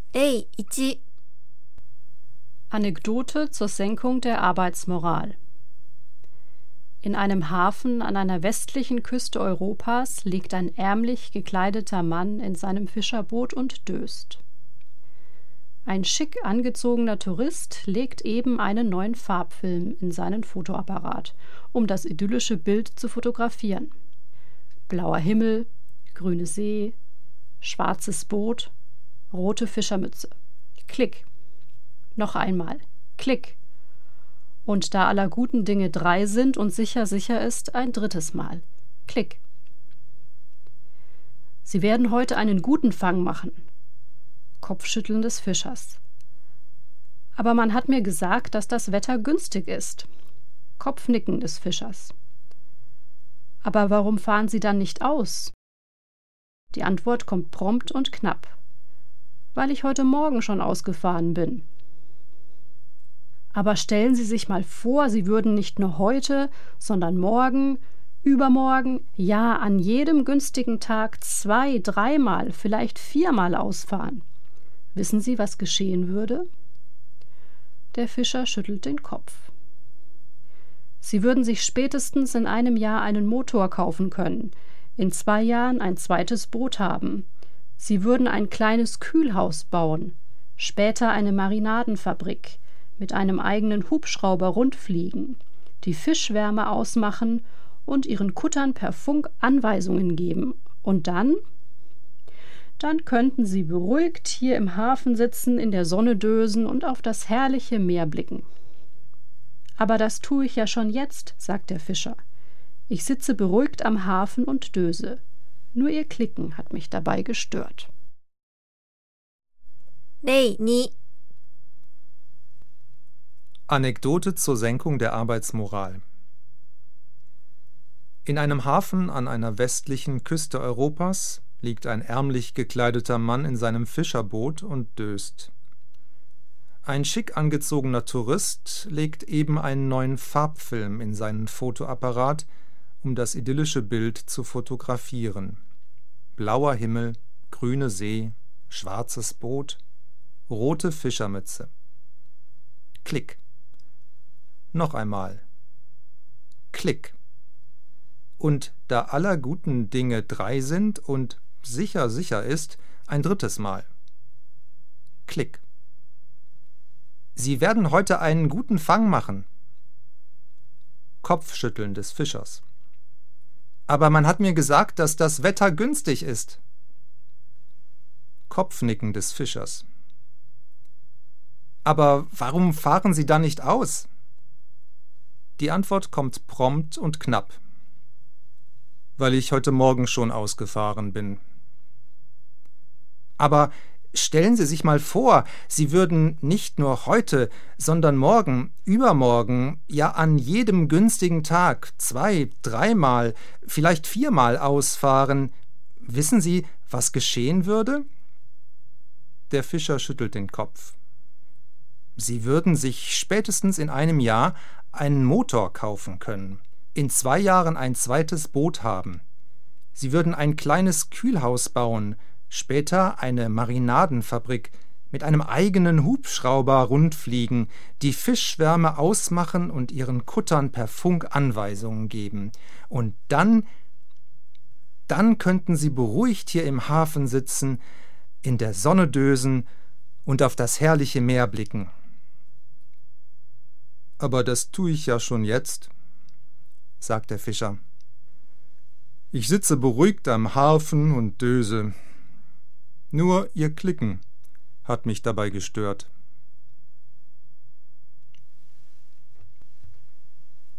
例1、 Anekdote zur Senkung der Arbeitsmoral. In einem Hafen an einer westlichen Küste Europas liegt ein ärmlich gekleideter Mann in seinem Fischerboot und döst. Ein schick angezogener Tourist legt eben einen neuen Farbfilm in seinen Fotoapparat, um das idyllische Bild zu fotografieren. Blauer Himmel, grüne See, schwarzes Boot, rote Fischermütze. Klick. Noch einmal. Klick. Und da aller guten Dinge 3 sind und sicher ist, ein 3. Mal. Klick. Sie werden heute einen guten Fang machen. Kopfschütteln des Fischers. Aber man hat mir gesagt, dass das Wetter günstig ist. Kopfnicken des Fischers. Aber warum fahren Sie dann nicht aus? Die Antwort kommt prompt und knapp. Weil ich heute Morgen schon ausgefahren bin. Aber stellen Sie sich mal vor, Sie würden nicht nur heute, sondern morgen, übermorgen, ja an jedem günstigen Tag 2, 3 Mal, vielleicht 4 Mal ausfahren. Wissen Sie, was geschehen würde? Der Fischer schüttelt den Kopf. Sie würden sich spätestens in einem Jahr einen Motor kaufen können, in 2 Jahren ein zweites Boot haben. Sie würden ein kleines Kühlhaus bauen, später eine Marinadenfabrik, mit einem eigenen Hubschrauber rundfliegen, die Fischschwärme ausmachen und ihren Kuttern per Funk Anweisungen geben. Und dann könnten sie beruhigt hier im Hafen sitzen, in der Sonne dösen und auf das herrliche Meer blicken. Aber das tue ich ja schon jetzt, sagt der Fischer. Ich sitze beruhigt am Hafen und döse. Nur ihr Klicken hat mich dabei gestört. 例2、 Anekdote zur Senkung der Arbeitsmoral. In einem Hafen an einer westlichen Küste Europas liegt ein ärmlich gekleideter Mann in seinem Fischerboot und döst. Ein schick angezogener Tourist legt eben einen neuen Farbfilm in seinen Fotoapparat, um das idyllische Bild zu fotografieren. Blauer Himmel, grüne See, schwarzes Boot, rote Fischermütze. Klick. Noch einmal. Klick. Und da aller guten Dinge 3 sind und sicher ist, ein 3. Mal. Klick. Sie werden heute einen guten Fang machen. Kopfschütteln des Fischers. Aber man hat mir gesagt, dass das Wetter günstig ist. Kopfnicken des Fischers. Aber warum fahren Sie da nicht aus? Die Antwort kommt prompt und knapp. Weil ich heute Morgen schon ausgefahren bin. Aber stellen Sie sich mal vor, Sie würden nicht nur heute, sondern morgen, übermorgen, ja an jedem günstigen Tag 2, 3 Mal, vielleicht 4 Mal ausfahren. Wissen Sie, was geschehen würde? Der Fischer schüttelt den Kopf. Sie würden sich spätestens in einem Jahr einen Motor kaufen können, in 2 Jahren ein zweites Boot haben. Sie würden ein kleines Kühlhaus bauen, später eine Marinadenfabrik, mit einem eigenen Hubschrauber rundfliegen, die Fischschwärme ausmachen und ihren Kuttern per Funk Anweisungen geben. Und dann könnten sie beruhigt hier im Hafen sitzen, in der Sonne dösen und auf das herrliche Meer blicken. Aber das tue ich ja schon jetzt, sagt der Fischer. Ich sitze beruhigt am Hafen und döse. Nur ihr Klicken hat mich dabei gestört.